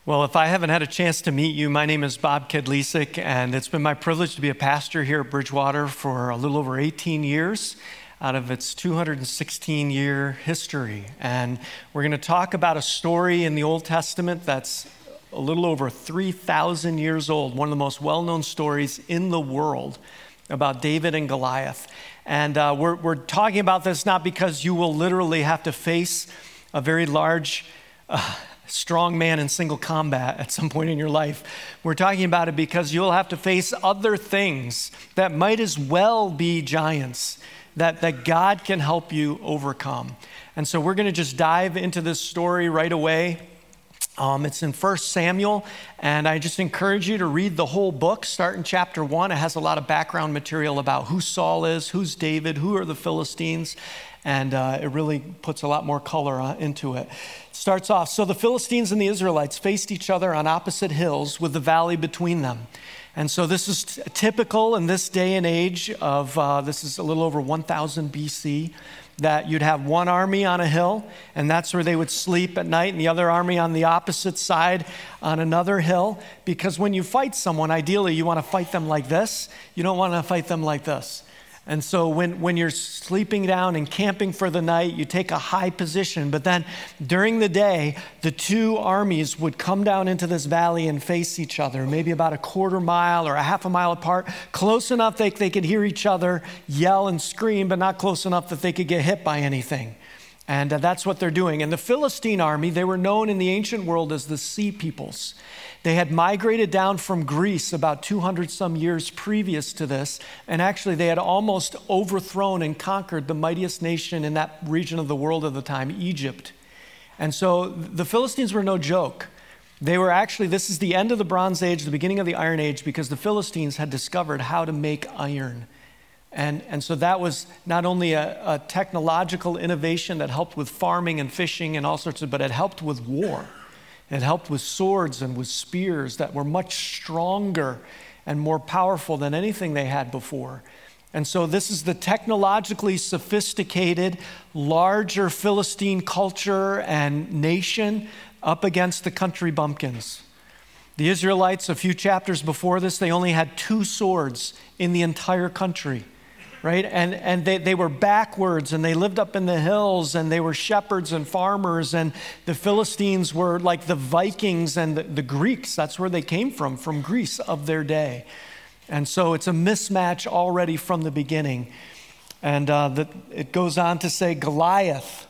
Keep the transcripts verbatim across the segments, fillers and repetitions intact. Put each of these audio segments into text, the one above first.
Well, if I haven't had a chance to meet you, my name is Bob Kedlisik, and it's been my privilege to be a pastor here at Bridgewater for a little over eighteen years out of its two hundred sixteen year history. And we're going to talk about a story in the Old Testament that's a little over three thousand years old, one of the most well-known stories in the world about David and Goliath. And uh, we're, we're talking about this not because you will literally have to face a very large uh, strong man in single combat at some point in your life. We're talking about it because you'll have to face other things that might as well be giants that, that God can help you overcome. And so we're going to just dive into this story right away. Um, it's in First Samuel, and I just encourage you to read the whole book. Start in chapter one. It has a lot of background material about who Saul is, who's David, who are the Philistines, and uh, it really puts a lot more color uh, into it. It starts off, so the Philistines and the Israelites faced each other on opposite hills with the valley between them. And so this is t- typical in this day and age of, uh, this is a little over one thousand B C, that you'd have one army on a hill, and that's where they would sleep at night, and the other army on the opposite side on another hill. Because when you fight someone, ideally you want to fight them like this. You don't want to fight them like this. And so when, when you're sleeping down and camping for the night, you take a high position. But then during the day, the two armies would come down into this valley and face each other, maybe about a quarter mile or a half a mile apart, close enough that they could hear each other yell and scream, but not close enough that they could get hit by anything. And uh, that's what they're doing. And the Philistine army, they were known in the ancient world as the Sea Peoples. They had migrated down from Greece about two hundred some years previous to this, and actually they had almost overthrown and conquered the mightiest nation in that region of the world at the time, Egypt. And so the Philistines were no joke. They were actually, this is the end of the Bronze Age, the beginning of the Iron Age, because the Philistines had discovered how to make iron. And, and so that was not only a, a technological innovation that helped with farming and fishing and all sorts of, but it helped with war. It helped with swords and with spears that were much stronger and more powerful than anything they had before. And so this is the technologically sophisticated, larger Philistine culture and nation up against the country bumpkins. The Israelites, a few chapters before this, they only had two swords in the entire country. Right? And and they, they were backwards, and they lived up in the hills, and they were shepherds and farmers, and the Philistines were like the Vikings and the, the Greeks. That's where they came from, from Greece of their day. And so it's a mismatch already from the beginning. And uh, the, it goes on to say Goliath,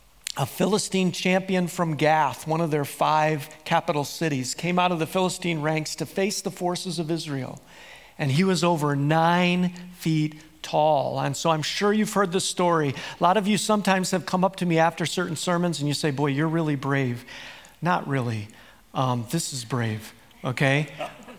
a Philistine champion from Gath, one of their five capital cities, came out of the Philistine ranks to face the forces of Israel. And he was over nine feet tall. And so I'm sure you've heard this story. A lot of you sometimes have come up to me after certain sermons and you say, boy, you're really brave. Not really. Um, this is brave, okay?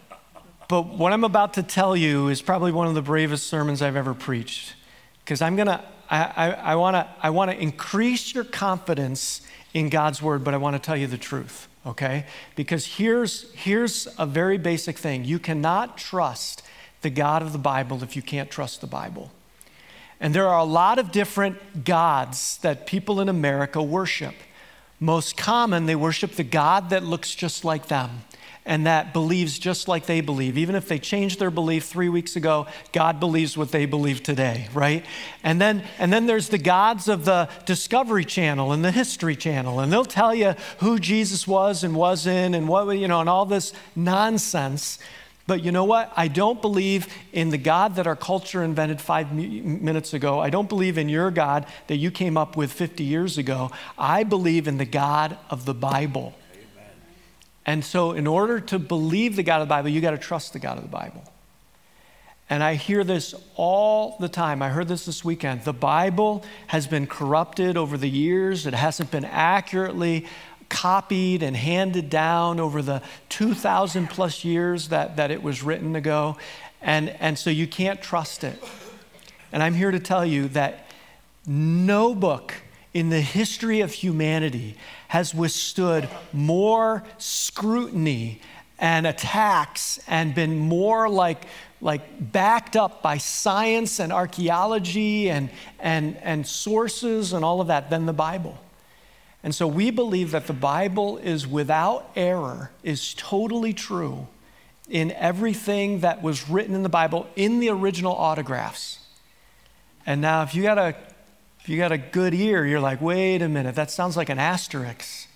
But what I'm about to tell you is probably one of the bravest sermons I've ever preached. Because I'm gonna, I, I, I wanna, I wanna increase your confidence in God's word, but I wanna tell you the truth, okay? Because here's, here's a very basic thing. You cannot trust the God of the Bible if you can't trust the Bible. And there are a lot of different gods that people in America worship. Most common, they worship the God that looks just like them and that believes just like they believe. Even if they changed their belief three weeks ago, God believes what they believe today, right? And then, and then there's the gods of the Discovery Channel and the History Channel, and they'll tell you who Jesus was and wasn't and what, you know, and all this nonsense. But you know what? I don't believe in the God that our culture invented five minutes ago. I don't believe in your God that you came up with fifty years ago. I believe in the God of the Bible. Amen. And so in order to believe the God of the Bible, you got to trust the God of the Bible. And I hear this all the time. I heard this this weekend. The Bible has been corrupted over the years. It hasn't been accurately copied and handed down over the two thousand plus years that, that it was written ago. And, and so you can't trust it. And I'm here to tell you that no book in the history of humanity has withstood more scrutiny and attacks and been more like, like backed up by science and archaeology and, and, and sources and all of that than the Bible. And so we believe that the Bible is without error, is totally true in everything that was written in the Bible in the original autographs. And now if you got a if you got a good ear, you're like, wait a minute, that sounds like an asterisk.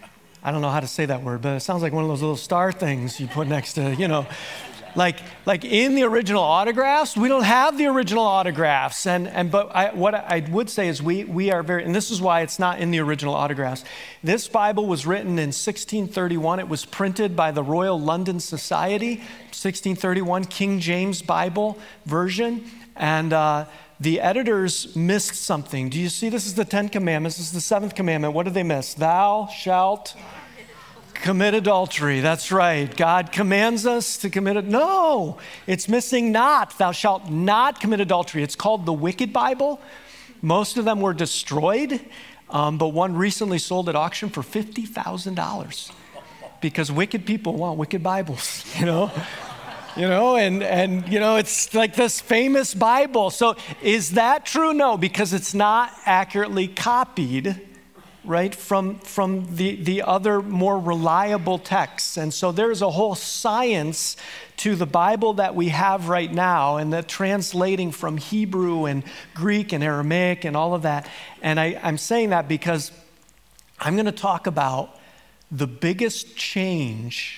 I don't know how to say that word, but it sounds like one of those little star things you put next to, you know, like like in the original autographs. We don't have the original autographs. And and but I, what I would say is we we are very, and this is why it's not in the original autographs. This Bible was written in sixteen thirty-one. It was printed by the Royal London Society, sixteen thirty-one King James Bible version. And uh, the editors missed something. Do you see? This is the Ten Commandments. This is the seventh commandment. What did they miss? Thou shalt commit adultery. That's right. God commands us to commit it. No, it's missing not. Thou shalt not commit adultery. It's called the Wicked Bible. Most of them were destroyed, um, but one recently sold at auction for fifty thousand dollars because wicked people want wicked Bibles, you know? You know, and, and, you know, it's like this famous Bible. So is that true? No, because it's not accurately copied, right, from, from the, the other more reliable texts. And so there's a whole science to the Bible that we have right now, and the translating from Hebrew and Greek and Aramaic and all of that. And I, I'm saying that because I'm going to talk about the biggest change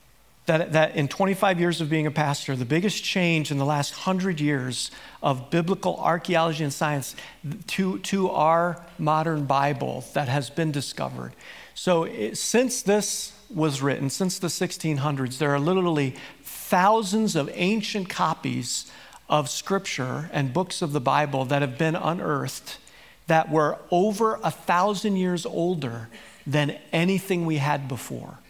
That, that in twenty-five years of being a pastor, the biggest change in the last hundred years of biblical archaeology and science to, to our modern Bible that has been discovered. So it, since this was written, since the sixteen hundreds, there are literally thousands of ancient copies of Scripture and books of the Bible that have been unearthed that were over a thousand years older than anything we had before.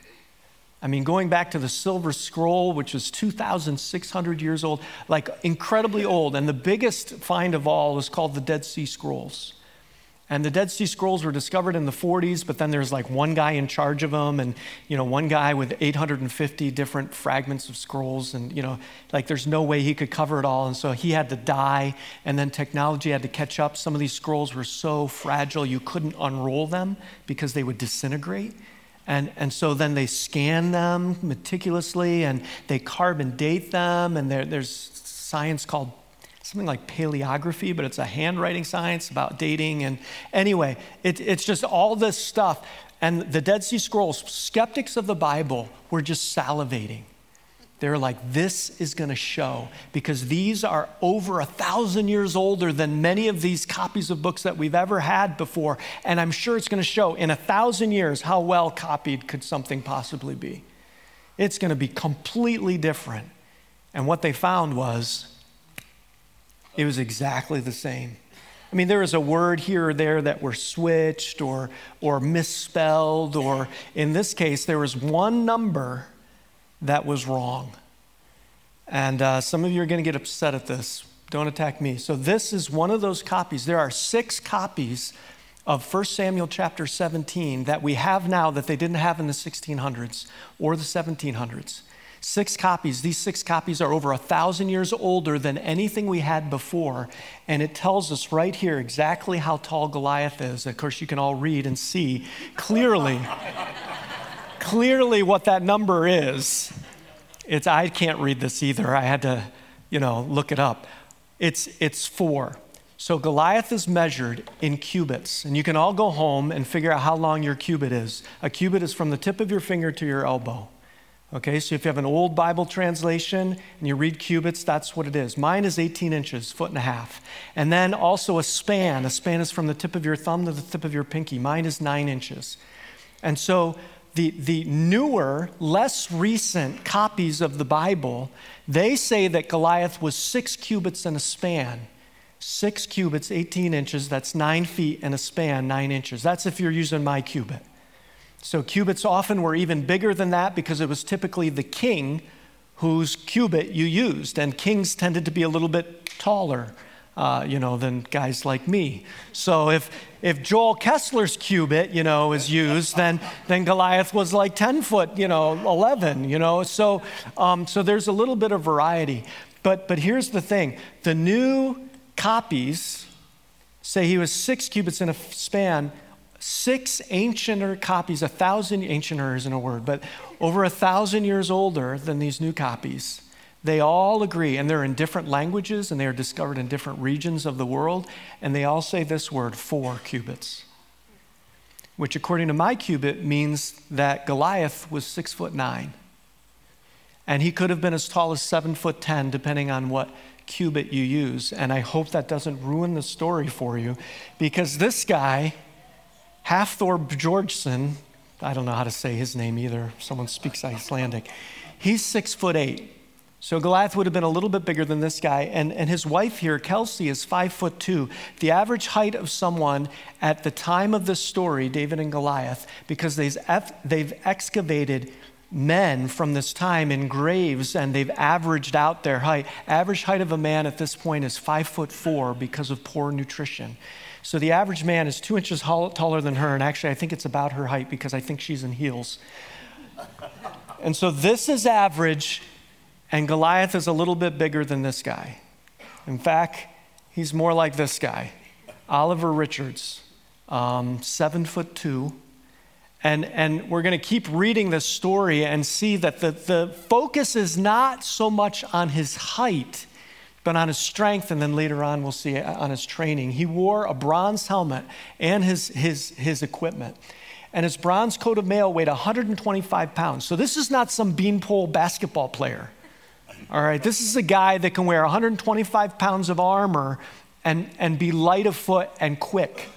I mean, going back to the Silver Scroll, which is two thousand six hundred years old, like incredibly old. And the biggest find of all is called the Dead Sea Scrolls. And the Dead Sea Scrolls were discovered in the forties, but then there's like one guy in charge of them, and, you know, one guy with eight hundred fifty different fragments of scrolls, and, you know, like there's no way he could cover it all. And so he had to die, and then technology had to catch up. Some of these scrolls were so fragile you couldn't unroll them because they would disintegrate. And, and so then they scan them meticulously, and they carbon date them, and there, there's science called something like paleography, but it's a handwriting science about dating. And anyway, it, it's just all this stuff. And the Dead Sea Scrolls, skeptics of the Bible were just salivating. They're like, this is going to show, because these are over a thousand years older than many of these copies of books that we've ever had before. And I'm sure it's going to show in a thousand years how well copied could something possibly be. It's going to be completely different. And what they found was it was exactly the same. I mean, there was a word here or there that were switched or, or misspelled, or in this case, there was one number that was wrong. And uh, some of you are going to get upset at this. Don't attack me. So this is one of those copies. There are six copies of First Samuel chapter seventeen that we have now that they didn't have in the sixteen hundreds or the seventeen hundreds. Six copies. These six copies are over a thousand years older than anything we had before. And it tells us right here exactly how tall Goliath is. Of course, you can all read and see clearly. Clearly what that number is. It's, I can't read this either. I had to, you know, look it up. It's, it's four. So Goliath is measured in cubits. And you can all go home and figure out how long your cubit is. A cubit is from the tip of your finger to your elbow. Okay, so if you have an old Bible translation and you read cubits, that's what it is. Mine is eighteen inches, foot and a half. And then also a span. A span is from the tip of your thumb to the tip of your pinky. Mine is nine inches. And so The, the newer, less recent copies of the Bible, they say that Goliath was six cubits and a span. Six cubits, eighteen inches, that's nine feet, and a span, nine inches. That's if you're using my cubit. So cubits often were even bigger than that because it was typically the king whose cubit you used, and kings tended to be a little bit taller. Uh, you know, than guys like me. So if if Joel Kessler's cubit, you know, is used, then then Goliath was like ten foot, you know, eleven, you know. So um, so there's a little bit of variety. But but here's the thing: the new copies say he was six cubits in a span. six ancient copies, a thousand, ancienter isn't a word, but over a thousand years older than these new copies. They all agree, and they're in different languages, and they are discovered in different regions of the world, and they all say this word, four cubits, which according to my cubit means that Goliath was six foot nine. And he could have been as tall as seven foot ten, depending on what cubit you use. And I hope that doesn't ruin the story for you, because this guy, Hafthor Bjornsson, I don't know how to say his name either. Someone speaks Icelandic. He's six foot eight. So Goliath would have been a little bit bigger than this guy. And, and his wife here, Kelsey, is five foot two. The average height of someone at the time of this story, David and Goliath, because they've, they've excavated men from this time in graves, and they've averaged out their height. Average height of a man at this point is five foot four because of poor nutrition. So the average man is two inches taller than her, and actually I think it's about her height because I think she's in heels. And so this is average, and Goliath is a little bit bigger than this guy. In fact, he's more like this guy, Oliver Richards, um, seven foot two. And, and we're going to keep reading this story and see that the, the focus is not so much on his height, but on his strength, and then later on we'll see on his training. He wore a bronze helmet and his, his, his equipment. And his bronze coat of mail weighed one hundred twenty-five pounds. So this is not some beanpole basketball player. All right, this is a guy that can wear one hundred twenty-five pounds of armor and, and be light of foot and quick.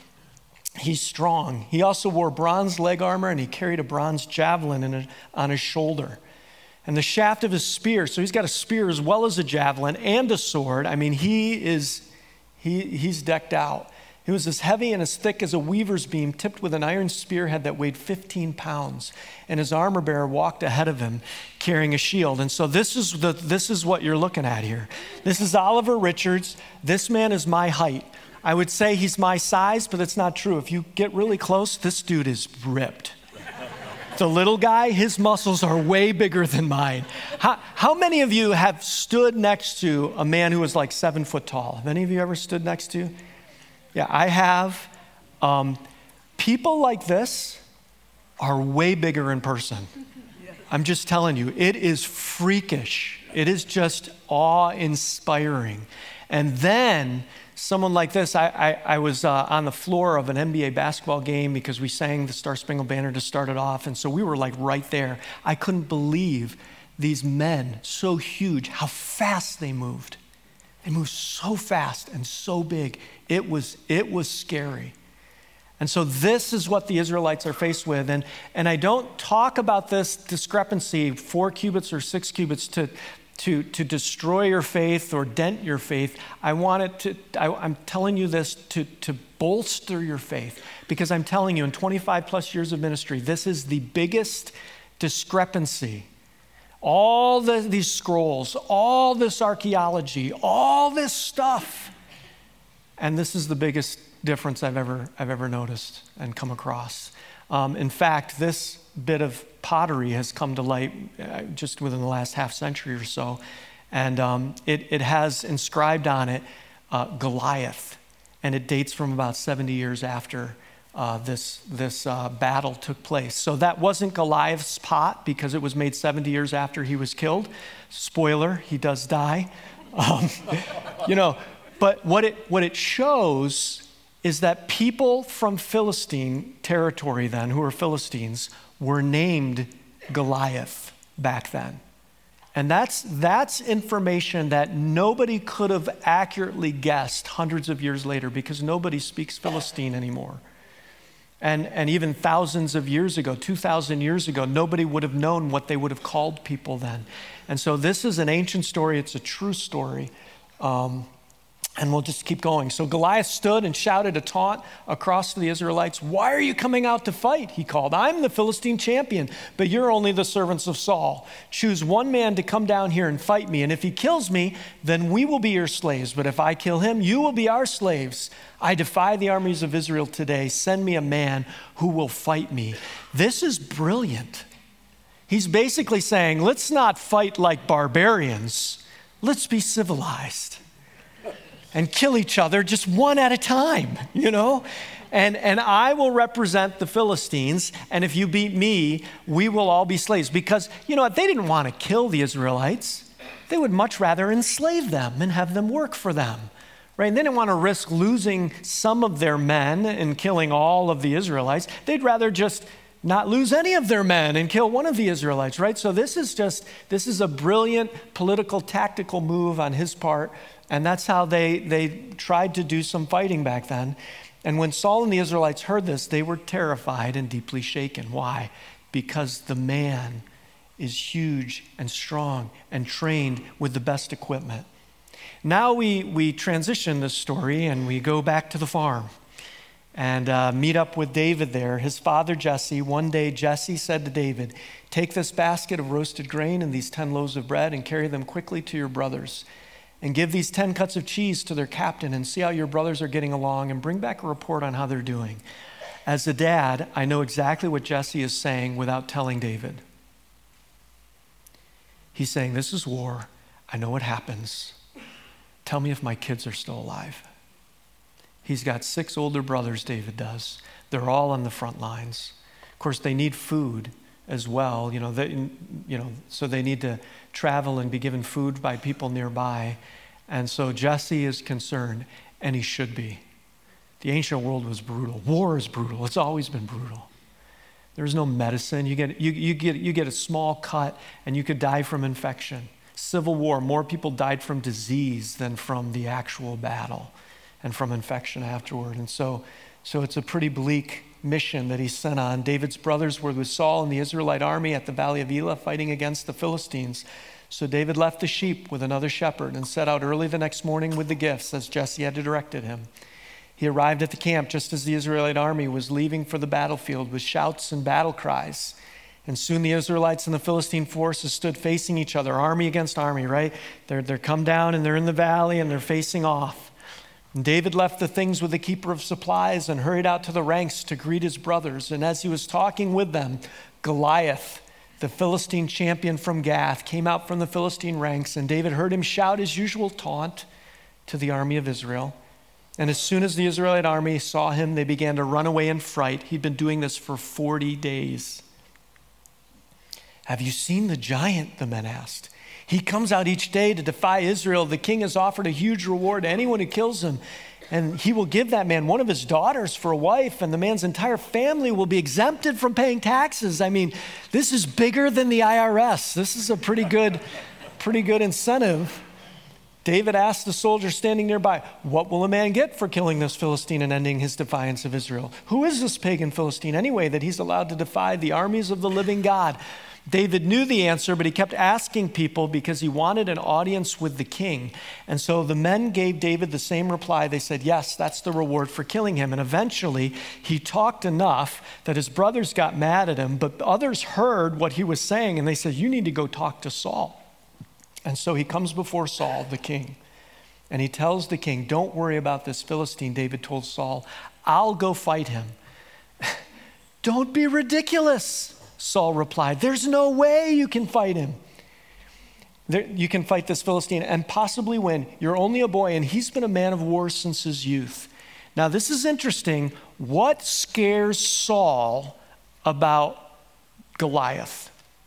He's strong. He also wore bronze leg armor, and he carried a bronze javelin in a, on his shoulder. And the shaft of his spear, so he's got a spear as well as a javelin and a sword. I mean, he is, he, he's decked out. He was as heavy and as thick as a weaver's beam, tipped with an iron spearhead that weighed fifteen pounds. And his armor bearer walked ahead of him, carrying a shield. And so this is the this is what you're looking at here. This is Oliver Richards. This man is my height. I would say he's my size, but that's not true. If you get really close, this dude is ripped. The little guy, his muscles are way bigger than mine. How, how many of you have stood next to a man who was like seven foot tall? Have any of you ever stood next to? Yeah, I have. Um, people like this are way bigger in person. I'm just telling you, it is freakish. It is just awe-inspiring. And then someone like this, I, I, I was uh, on the floor of an N B A basketball game because we sang the Star Spangled Banner to start it off. And so we were like right there. I couldn't believe these men, so huge, how fast they moved. They moved so fast and so big. It was, it was scary. And so this is what the Israelites are faced with. And, and I don't talk about this discrepancy, four cubits or six cubits, to To, to destroy your faith or dent your faith. I want it to, I, I'm telling you this to, to bolster your faith, because I'm telling you in twenty-five plus years of ministry, this is the biggest discrepancy. All the, these scrolls, all this archaeology, all this stuff. And this is the biggest difference I've ever, I've ever noticed and come across. Um, in fact, this bit of pottery has come to light uh, just within the last half century or so. And um, it, it has inscribed on it uh, Goliath. And it dates from about seventy years after uh, this, this uh, battle took place. So that wasn't Goliath's pot, because it was made seventy years after he was killed. Spoiler, he does die. Um, you know, but what it, what it shows is that people from Philistine territory then, who were Philistines, were named Goliath back then. And that's, that's information that nobody could have accurately guessed hundreds of years later, because nobody speaks Philistine anymore. And, and even thousands of years ago, two thousand years ago, nobody would have known what they would have called people then. And so this is an ancient story. It's a true story. Um, And we'll just keep going. So Goliath stood and shouted a taunt across to the Israelites. "Why are you coming out to fight?" he called. "I'm the Philistine champion, but you're only the servants of Saul. Choose one man to come down here and fight me, and if he kills me, then we will be your slaves. But if I kill him, you will be our slaves. I defy the armies of Israel today. Send me a man who will fight me." This is brilliant. He's basically saying, let's not fight like barbarians. Let's be civilized and kill each other just one at a time, you know? And, and I will represent the Philistines, and if you beat me, we will all be slaves. Because, you know what, they didn't want to kill the Israelites. They would much rather enslave them and have them work for them, right? And they didn't want to risk losing some of their men and killing all of the Israelites. They'd rather just not lose any of their men and kill one of the Israelites, right? So this is just, this is a brilliant political, tactical move on his part, and that's how they, they tried to do some fighting back then. And when Saul and the Israelites heard this, they were terrified and deeply shaken. Why? Because the man is huge and strong and trained with the best equipment. Now we, we transition this story and we go back to the farm and uh, meet up with David there. His father Jesse, one day Jesse said to David, "Take this basket of roasted grain and these ten loaves of bread and carry them quickly to your brothers. And give these ten cuts of cheese to their captain and see how your brothers are getting along and bring back a report on how they're doing." As a dad, I know exactly what Jesse is saying without telling David. He's saying, this is war. I know what happens. Tell me if my kids are still alive. He's got six older brothers, David does. They're all on the front lines. Of course, they need food as well, you know, they, you know, so they need to travel and be given food by people nearby. And so Jesse is concerned, and he should be. The ancient world was brutal. War is brutal. It's always been brutal. There's no medicine. You get, you, you get, you get a small cut, and you could die from infection. Civil war, more people died from disease than from the actual battle and from infection afterward. And so, so it's a pretty bleak mission that he's sent on. David's brothers were with Saul and the Israelite army at the Valley of Elah fighting against the Philistines. So David left the sheep with another shepherd and set out early the next morning with the gifts as Jesse had directed him. He arrived at the camp just as the Israelite army was leaving for the battlefield with shouts and battle cries. And soon the Israelites and the Philistine forces stood facing each other, army against army, right? They're, they're come down and they're in the valley and they're facing off. And David left the things with the keeper of supplies and hurried out to the ranks to greet his brothers. And as he was talking with them, Goliath, the Philistine champion from Gath, came out from the Philistine ranks, and David heard him shout his usual taunt to the army of Israel. And as soon as the Israelite army saw him, they began to run away in fright. He'd been doing this for forty days. "Have you seen the giant?" the men asked. "He comes out each day to defy Israel. The king has offered a huge reward to anyone who kills him. And he will give that man one of his daughters for a wife, and the man's entire family will be exempted from paying taxes." I mean, this is bigger than the I R S. This is a pretty good, pretty good incentive. David asked the soldier standing nearby, "What will a man get for killing this Philistine and ending his defiance of Israel? Who is this pagan Philistine anyway that he's allowed to defy the armies of the living God?" David knew the answer, but he kept asking people because he wanted an audience with the king. And so the men gave David the same reply. They said, "Yes, that's the reward for killing him." And eventually he talked enough that his brothers got mad at him, but others heard what he was saying, and they said, "You need to go talk to Saul." And so he comes before Saul, the king, and he tells the king, "Don't worry about this Philistine," David told Saul. "I'll go fight him." "Don't be ridiculous," Saul replied. "There's no way you can fight him. There, you can fight this Philistine and possibly win. You're only a boy, and he's been a man of war since his youth." Now, this is interesting. What scares Saul about Goliath?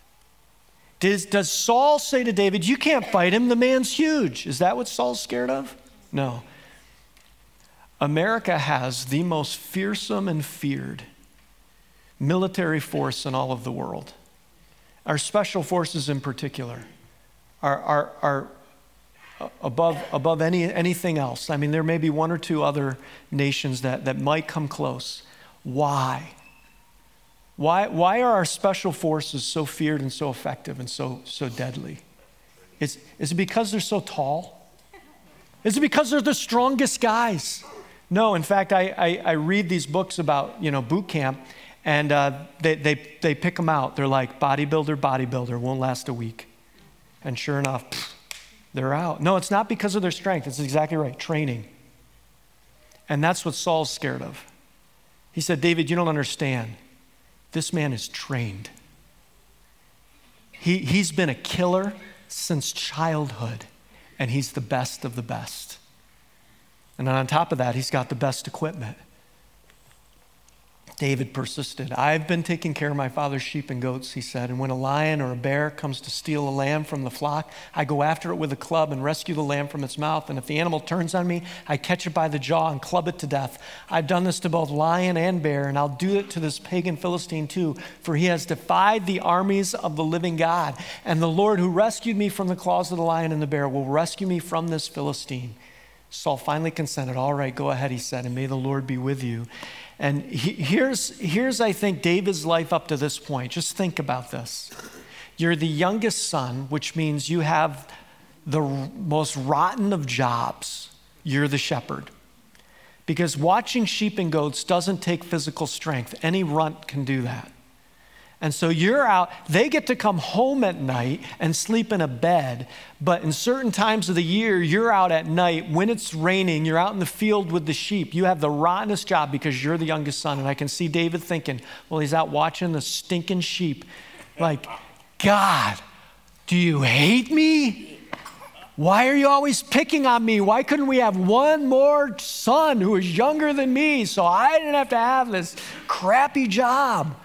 Does, does Saul say to David, "You can't fight him, the man's huge"? Is that what Saul's scared of? No. America has the most fearsome and feared military force in all of the world. Our special forces in particular are, are, are above, above any, anything else. I mean, there may be one or two other nations that, that might come close. Why? Why, why are our special forces so feared and so effective and so, so deadly? Is, is it because they're so tall? Is it because they're the strongest guys? No, in fact, I, I, I read these books about, you know, boot camp, and uh, they, they, they pick them out. They're like, bodybuilder, bodybuilder, won't last a week. And sure enough, pff, they're out. No, it's not because of their strength. It's exactly right, training. And that's what Saul's scared of. He said, "David, you don't understand. This man is trained. He, he's been a killer since childhood, and he's the best of the best. And then on top of that, he's got the best equipment." David persisted. I've been taking care of my father's sheep and goats, he said, and when a lion or a bear comes to steal a lamb from the flock, I go after it with a club and rescue the lamb from its mouth. And if the animal turns on me, I catch it by the jaw and club it to death. I've done this to both lion and bear, and I'll do it to this pagan Philistine too, for he has defied the armies of the living God. And the Lord who rescued me from the claws of the lion and the bear will rescue me from this Philistine. Saul finally consented. All right, go ahead, he said, and may the Lord be with you. And he, here's, here's, I think, David's life up to this point. Just think about this. You're the youngest son, which means you have the most rotten of jobs. You're the shepherd. Because watching sheep and goats doesn't take physical strength. Any runt can do that. And so you're out, they get to come home at night and sleep in a bed, but in certain times of the year, you're out at night when it's raining, you're out in the field with the sheep. You have the rottenest job because you're the youngest son. And I can see David thinking, well, he's out watching the stinking sheep. Like, God, do you hate me? Why are you always picking on me? Why couldn't we have one more son who is younger than me so I didn't have to have this crappy job?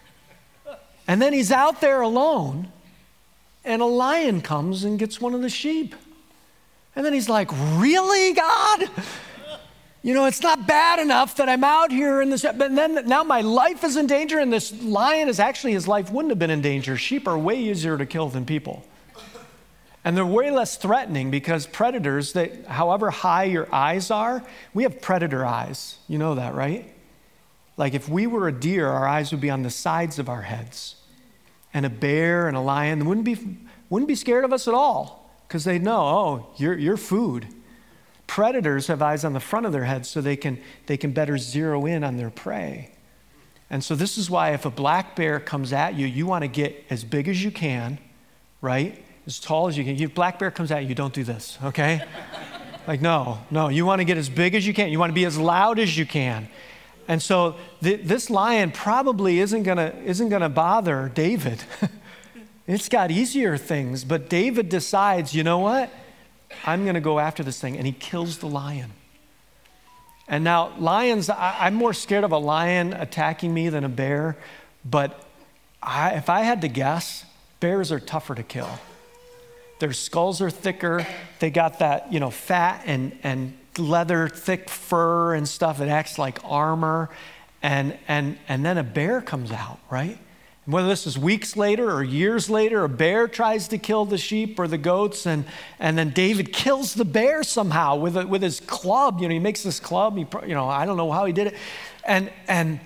And then he's out there alone, and a lion comes and gets one of the sheep. And then he's like, really, God? You know, it's not bad enough that I'm out here in this, but then now my life is in danger, and this lion is actually, his life wouldn't have been in danger. Sheep are way easier to kill than people. And they're way less threatening because predators, that, however high your eyes are, we have predator eyes. You know that, right? Like if we were a deer, our eyes would be on the sides of our heads. And a bear and a lion wouldn't be, wouldn't be scared of us at all because they'd know, oh, you're, you're food. Predators have eyes on the front of their heads so they can, they can better zero in on their prey. And so this is why if a black bear comes at you, you want to get as big as you can, right? As tall as you can. If black bear comes at you, don't do this, okay? Like, no, no, you want to get as big as you can. You want to be as loud as you can. And so th- this lion probably isn't gonna isn't gonna bother David. It's got easier things, but David decides, you know what? I'm gonna go after this thing, and he kills the lion. And now lions, I, I'm more scared of a lion attacking me than a bear, but I, if I had to guess, bears are tougher to kill. Their skulls are thicker. They got that, you know, fat and and leather, thick fur and stuff. It acts like armor. And and and then a bear comes out, right? And whether this is weeks later or years later, a bear tries to kill the sheep or the goats, and and then David kills the bear somehow with a, with his club. You know, he makes this club. He, you know, I don't know how he did it. And and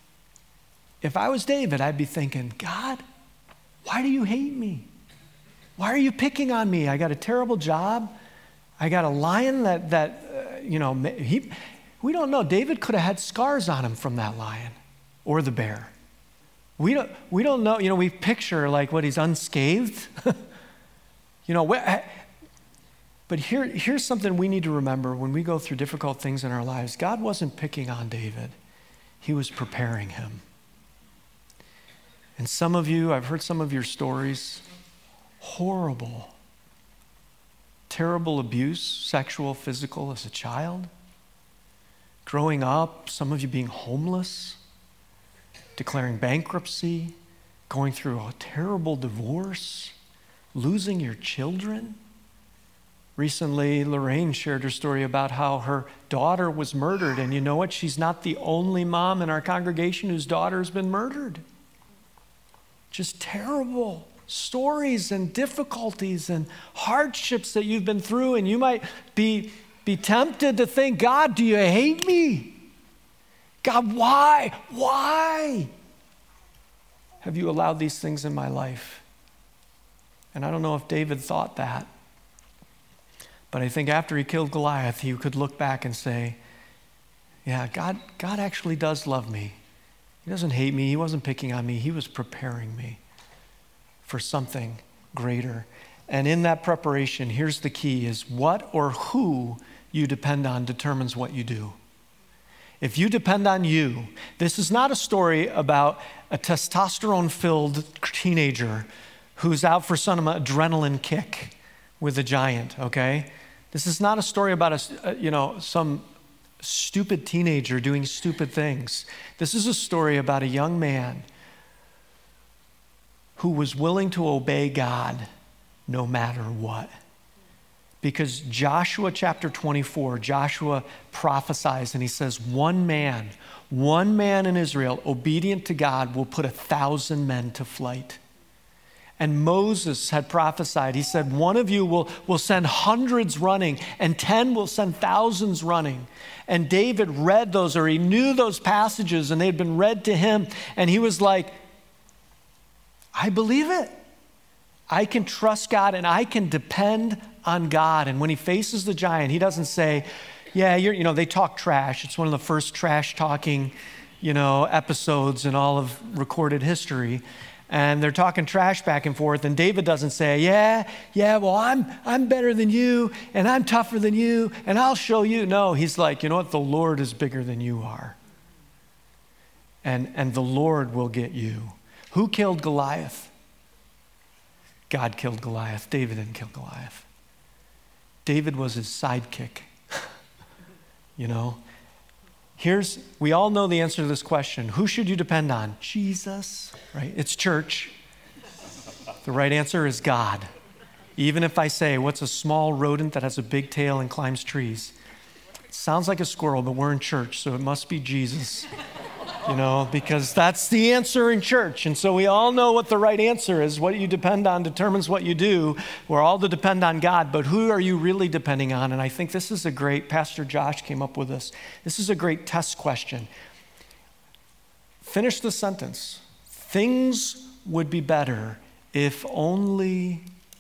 if I was David, I'd be thinking, God, why do you hate me? Why are you picking on me? I got a terrible job. I got a lion that, that uh, you know, he, we don't know. David could have had scars on him from that lion or the bear. We don't, we don't know. You know, we picture like what, he's unscathed. you know, but here, here's something we need to remember when we go through difficult things in our lives. God wasn't picking on David. He was preparing him. And some of you, I've heard some of your stories, horrible, terrible abuse, sexual, physical, as a child. Growing up, some of you being homeless, declaring bankruptcy, going through a terrible divorce, losing your children. Recently, Lorraine shared her story about how her daughter was murdered. And you know what? She's not the only mom in our congregation whose daughter has been murdered. Just terrible stories and difficulties and hardships that you've been through, and you might be, be tempted to think, God, do you hate me? God, why? Why have you allowed these things in my life? And I don't know if David thought that, but I think after he killed Goliath, he could look back and say, yeah, God, God actually does love me. He doesn't hate me. He wasn't picking on me. He was preparing me for something greater. And in that preparation, here's the key, is what or who you depend on determines what you do. If you depend on you, this is not a story about a testosterone-filled teenager who's out for some adrenaline kick with a giant, okay? This is not a story about a, you know, some a stupid teenager doing stupid things. This is a story about a young man who was willing to obey God no matter what. Because Joshua chapter twenty-four, Joshua prophesies and he says, one man, one man in Israel, obedient to God, will put a thousand men to flight. And Moses had prophesied. He said, one of you will, will send hundreds running, and ten will send thousands running. And David read those, or he knew those passages, and they had been read to him. And he was like, I believe it. I can trust God, and I can depend on God. And when he faces the giant, he doesn't say, yeah, you're, you know, they talk trash. It's one of the first trash talking, you know, episodes in all of recorded history. And they're talking trash back and forth. And David doesn't say, yeah, yeah, well, I'm I'm better than you, and I'm tougher than you, and I'll show you. No, he's like, you know what? The Lord is bigger than you are. And, and the Lord will get you. Who killed Goliath? God killed Goliath. David didn't kill Goliath. David was his sidekick. You know? Here's, we all know the answer to this question. Who should you depend on? Jesus, right? It's church. The right answer is God. Even if I say, what's a small rodent that has a big tail and climbs trees? It sounds like a squirrel, but we're in church, so it must be Jesus. You know, because that's the answer in church. And so we all know what the right answer is. What you depend on determines what you do. We're all to depend on God, but who are you really depending on? And I think this is a great, Pastor Josh came up with this. This is a great test question. Finish the sentence. Things would be better if only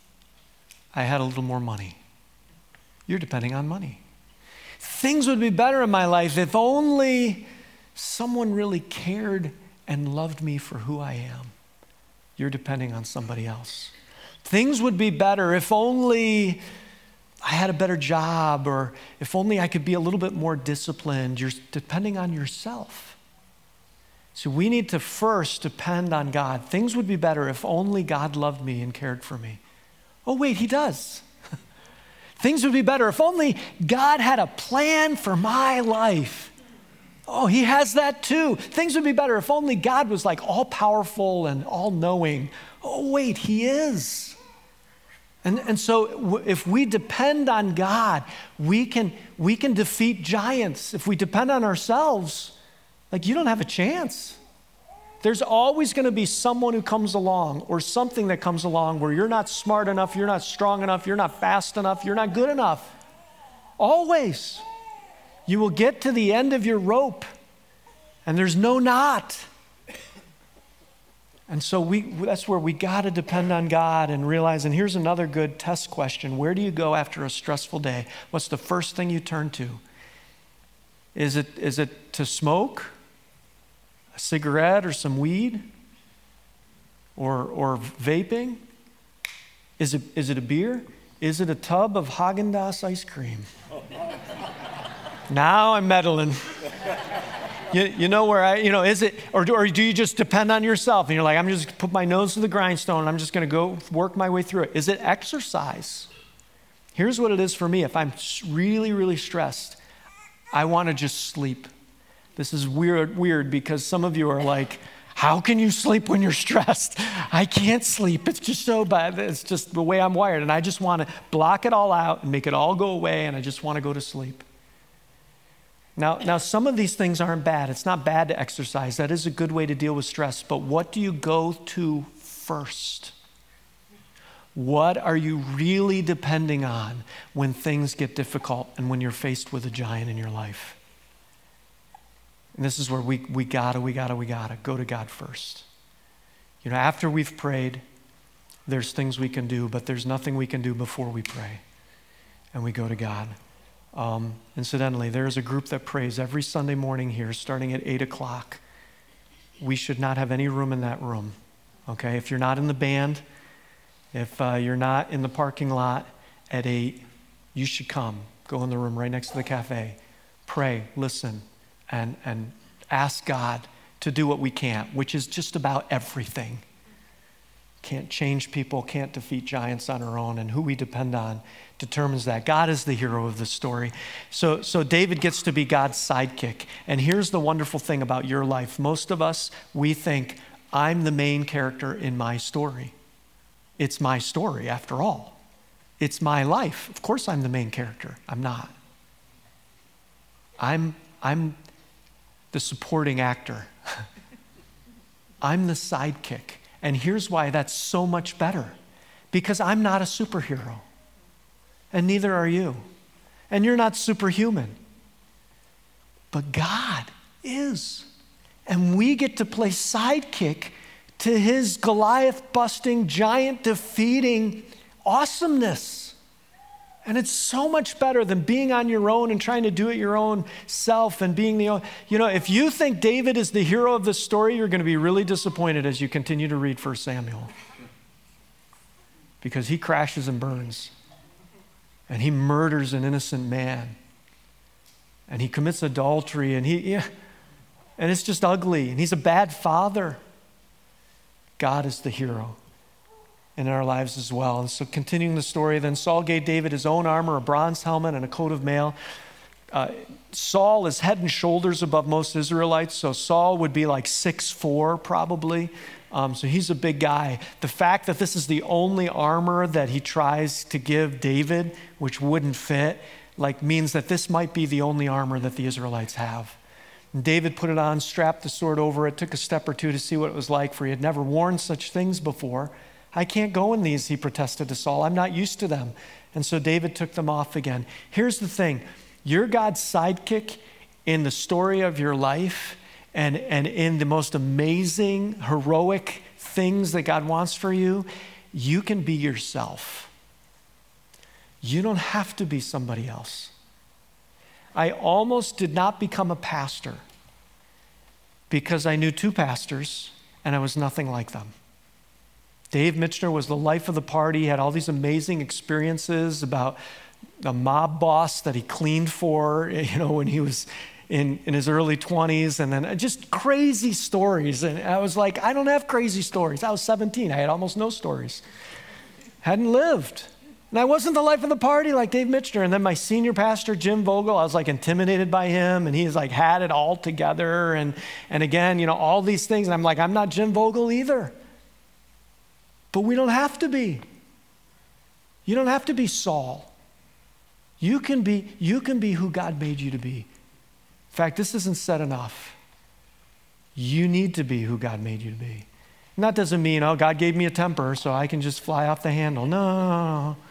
I had a little more money. You're depending on money. Things would be better in my life if only someone really cared and loved me for who I am. You're depending on somebody else. Things would be better if only I had a better job, or if only I could be a little bit more disciplined. You're depending on yourself. So we need to first depend on God. Things would be better if only God loved me and cared for me. Oh, wait, he does. Things would be better if only God had a plan for my life. Oh, he has that too. Things would be better if only God was like all powerful and all knowing. Oh, wait, he is. And, and so w- if we depend on God, we can, we can defeat giants. If we depend on ourselves, like you don't have a chance. There's always going to be someone who comes along or something that comes along where you're not smart enough, you're not strong enough, you're not fast enough, you're not good enough. Always. You will get to the end of your rope, and there's no knot. And so we that's where we got to depend on God and realize, and here's another good test question. Where do you go after a stressful day? What's the first thing you turn to? Is it is it to smoke? A cigarette or some weed? Or or vaping? Is it is it a beer? Is it a tub of Haagen-Dazs ice cream? Now I'm meddling. You, you know where I, you know, is it, or do, or do you just depend on yourself and you're like, I'm just gonna put my nose to the grindstone and I'm just going to go work my way through it? Is it exercise? Here's what it is for me. If I'm really, really stressed, I want to just sleep. This is weird, weird because some of you are like, how can you sleep when you're stressed? I can't sleep. It's just so bad. It's just the way I'm wired. And I just want to block it all out and make it all go away. And I just want to go to sleep. Now, now, some of these things aren't bad. It's not bad to exercise. That is a good way to deal with stress. But what do you go to first? What are you really depending on when things get difficult and when you're faced with a giant in your life? And this is where we, we gotta, we gotta, we gotta go to God first. You know, after we've prayed, there's things we can do, but there's nothing we can do before we pray. And we go to God. Um, incidentally, there's a group that prays every Sunday morning here, starting at eight o'clock. We should not have any room in that room, okay? If you're not in the band, if uh, you're not in the parking lot at eight, you should come. Go in the room right next to the cafe. Pray, listen, and, and ask God to do what we can't, which is just about everything. can't change people, can't defeat giants on our own, and who we depend on determines that. God is the hero of the story. So, so David gets to be God's sidekick. And here's the wonderful thing about your life. Most of us, we think, I'm the main character in my story. It's my story, after all. It's my life. Of course I'm the main character. I'm not. I'm, I'm the supporting actor. I'm the sidekick. And here's why that's so much better. Because I'm not a superhero. And neither are you. And you're not superhuman. But God is. And we get to play sidekick to his Goliath-busting, giant-defeating awesomeness. And it's so much better than being on your own and trying to do it your own self and being the own. You know, if you think David is the hero of the story, you're going to be really disappointed as you continue to read First Samuel. Because he crashes and burns. And he murders an innocent man. And he commits adultery, and he, yeah, and it's just ugly. And he's a bad father. God is the hero in our lives as well. And so continuing the story, then Saul gave David his own armor, a bronze helmet, and a coat of mail. Uh, Saul is head and shoulders above most Israelites, so Saul would be like six foot four probably. Um, so he's a big guy. The fact that this is the only armor that he tries to give David, which wouldn't fit, like means that this might be the only armor that the Israelites have. And David put it on, strapped the sword over it, took a step or two to see what it was like, for he had never worn such things before. I can't go in these, he protested to Saul. I'm not used to them. And so David took them off again. Here's the thing. You're God's sidekick in the story of your life and, and in the most amazing, heroic things that God wants for you. You can be yourself. You don't have to be somebody else. I almost did not become a pastor because I knew two pastors and I was nothing like them. Dave Mitchner was the life of the party. He had all these amazing experiences about a mob boss that he cleaned for, you know, when he was in, in his early twenties, and then just crazy stories. And I was like, I don't have crazy stories. I was seventeen. I had almost no stories. Hadn't lived. And I wasn't the life of the party like Dave Mitchner. And then my senior pastor, Jim Vogel, I was like intimidated by him, and he's like had it all together. And, and again, you know, all these things. And I'm like, I'm not Jim Vogel either. But we don't have to be. You don't have to be Saul. You can be, you can be who God made you to be. In fact, this isn't said enough. You need to be who God made you to be. And that doesn't mean, oh, God gave me a temper, so I can just fly off the handle. No, no, no.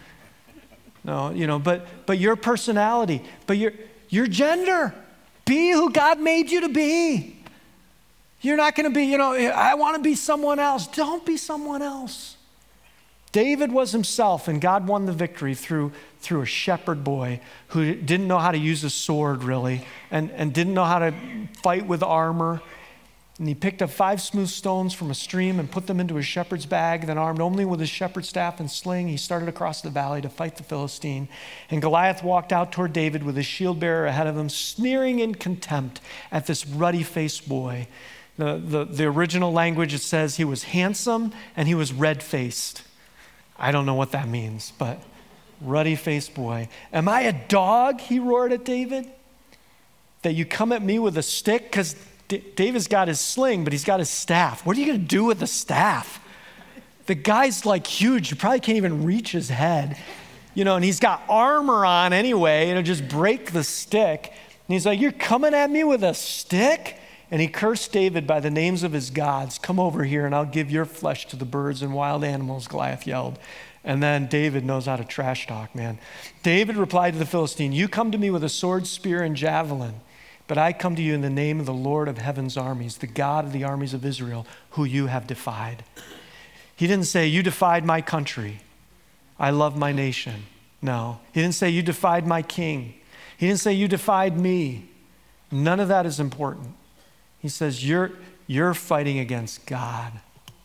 No, you know, but but your personality, but your your gender. Be who God made you to be. You're not going to be, you know, I want to be someone else. Don't be someone else. David was himself, and God won the victory through, through a shepherd boy who didn't know how to use a sword, really, and, and didn't know how to fight with armor. And he picked up five smooth stones from a stream and put them into his shepherd's bag. Then, armed only with his shepherd's staff and sling, he started across the valley to fight the Philistine. And Goliath walked out toward David with his shield bearer ahead of him, sneering in contempt at this ruddy-faced boy. The, the, the original language, it says he was handsome and he was red-faced. I don't know what that means, but ruddy-faced boy. Am I a dog, he roared at David, that you come at me with a stick? Because D- David's got his sling, but he's got his staff. What are you going to do with the staff? The guy's like huge. You probably can't even reach his head. You know, and he's got armor on anyway. It'll just break the stick. And he's like, you're coming at me with a stick? And he cursed David by the names of his gods. Come over here and I'll give your flesh to the birds and wild animals, Goliath yelled. And then David knows how to trash talk, man. David replied to the Philistine, you come to me with a sword, spear, and javelin, but I come to you in the name of the Lord of heaven's armies, the God of the armies of Israel, who you have defied. He didn't say, you defied my country. I love my nation. No. He didn't say, you defied my king. He didn't say, you defied me. None of that is important. He says, you're, you're fighting against God.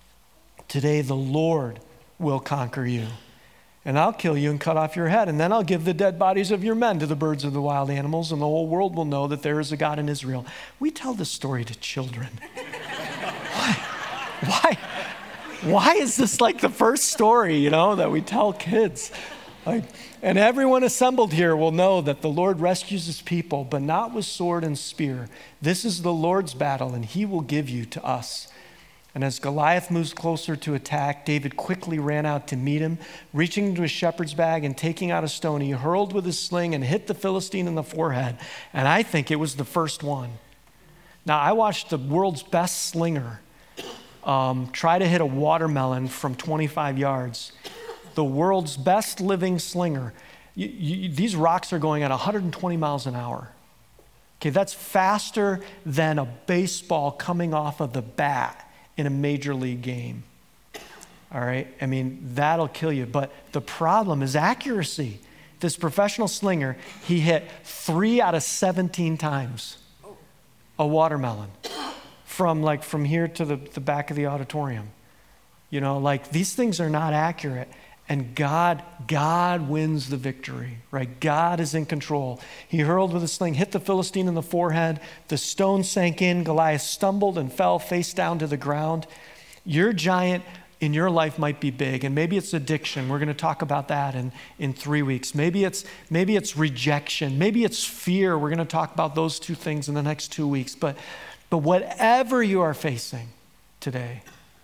Today, the Lord will conquer you. And I'll kill you and cut off your head. And then I'll give the dead bodies of your men to the birds of the wild animals, and the whole world will know that there is a God in Israel. We tell this story to children. Why? Why? why is this like the first story, you know, that we tell kids? Like, and everyone assembled here will know that the Lord rescues his people, but not with sword and spear. This is the Lord's battle, and he will give you to us. And as Goliath moves closer to attack, David quickly ran out to meet him. Reaching into his shepherd's bag and taking out a stone, he hurled with his sling and hit the Philistine in the forehead. And I think it was the first one. Now, I watched the world's best slinger um, try to hit a watermelon from twenty-five yards. The world's best living slinger. You, you, these rocks are going at one hundred twenty miles an hour. Okay, that's faster than a baseball coming off of the bat in a major league game. All right, I mean, that'll kill you. But the problem is accuracy. This professional slinger, he hit three out of seventeen times a watermelon from like from here to the, the back of the auditorium. You know, like these things are not accurate. And God, God wins the victory, right? God is in control. He hurled with a sling, hit the Philistine in the forehead. The stone sank in. Goliath stumbled and fell face down to the ground. Your giant in your life might be big, and maybe it's addiction. We're going to talk about that in, in three weeks. Maybe it's, maybe it's rejection. Maybe it's fear. We're going to talk about those two things in the next two weeks. But, but whatever you are facing today,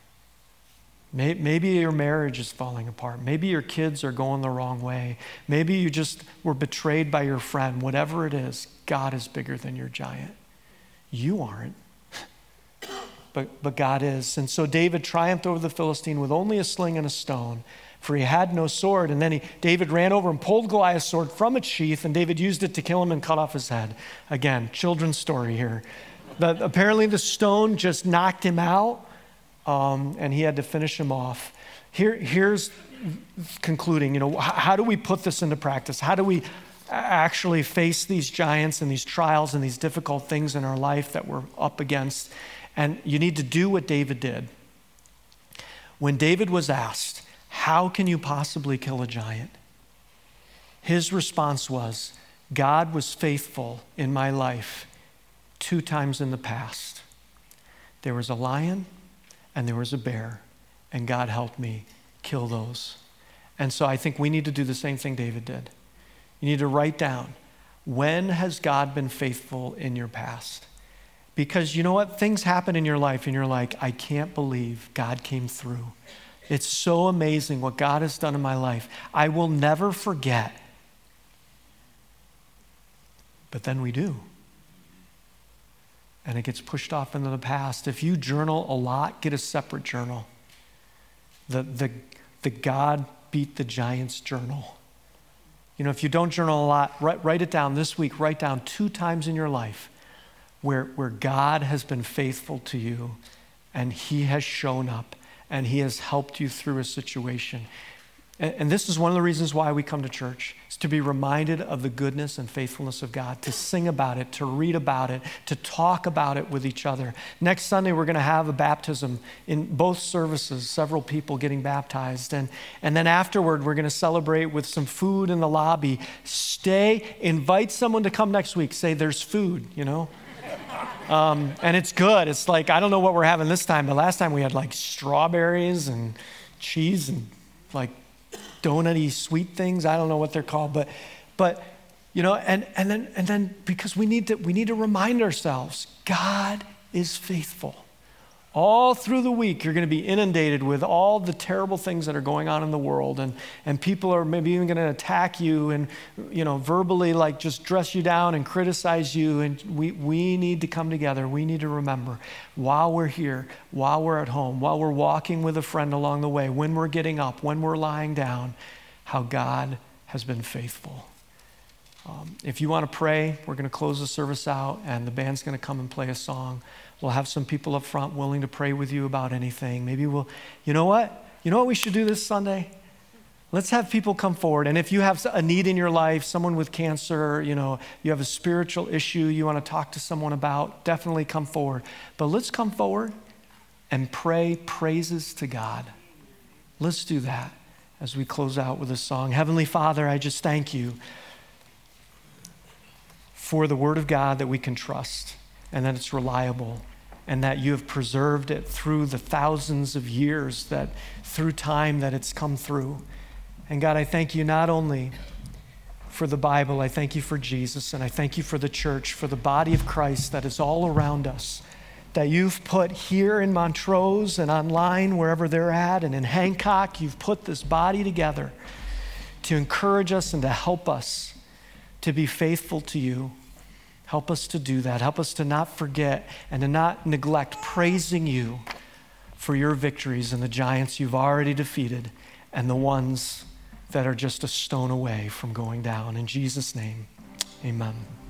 maybe your marriage is falling apart. Maybe your kids are going the wrong way. Maybe you just were betrayed by your friend. Whatever it is, God is bigger than your giant. You aren't, but, but God is. And so David triumphed over the Philistine with only a sling and a stone, for he had no sword. And then he, David ran over and pulled Goliath's sword from its sheath, and David used it to kill him and cut off his head. Again, children's story here. But apparently the stone just knocked him out. Um, and he had to finish him off. Here, here's concluding, you know, how, how do we put this into practice? How do we actually face these giants and these trials and these difficult things in our life that we're up against? And you need to do what David did. When David was asked, how can you possibly kill a giant? His response was, God was faithful in my life two times in the past. There was a lion and there was a bear, and God helped me kill those. And so I think we need to do the same thing David did. You need to write down, when has God been faithful in your past? Because you know what? Things happen in your life and you're like, I can't believe God came through. It's so amazing what God has done in my life. I will never forget. But then we do. And it gets pushed off into the past. If you journal a lot, get a separate journal. The, the, the God beat the giants journal. You know, if you don't journal a lot, write, write it down this week. Write down two times in your life where, where God has been faithful to you and he has shown up and he has helped you through a situation. And, and this is one of the reasons why we come to church. It's to be reminded of the goodness and faithfulness of God, to sing about it, to read about it, to talk about it with each other. Next Sunday, we're going to have a baptism in both services, several people getting baptized. And, and then afterward, we're going to celebrate with some food in the lobby. Stay, invite someone to come next week. Say, there's food, you know? Um, and it's good. It's like, I don't know what we're having this time, but last time we had like strawberries and cheese and like donut-y sweet things. I don't know what they're called, but, but you know, and, and then and then because we need to we need to remind ourselves, God is faithful. All through the week, you're going to be inundated with all the terrible things that are going on in the world, and, and people are maybe even going to attack you and, you know, verbally like just dress you down and criticize you. And we, we need to come together. We need to remember while we're here, while we're at home, while we're walking with a friend along the way, when we're getting up, when we're lying down, how God has been faithful. Um, if you want to pray, we're going to close the service out and the band's going to come and play a song. We'll have some people up front willing to pray with you about anything. Maybe we'll, you know what? You know what we should do this Sunday? Let's have people come forward. And if you have a need in your life, someone with cancer, you know, you have a spiritual issue you want to talk to someone about, definitely come forward. But let's come forward and pray praises to God. Let's do that as we close out with a song. Heavenly Father, I just thank you for the word of God that we can trust and that it's reliable and that you have preserved it through the thousands of years that through time that it's come through. And God, I thank you not only for the Bible, I thank you for Jesus, and I thank you for the church, for the body of Christ that is all around us, that you've put here in Montrose and online, wherever they're at, and in Hancock, you've put this body together to encourage us and to help us to be faithful to you. Help us to do that. Help us to not forget and to not neglect praising you for your victories and the giants you've already defeated and the ones that are just a stone away from going down. In Jesus' name, amen.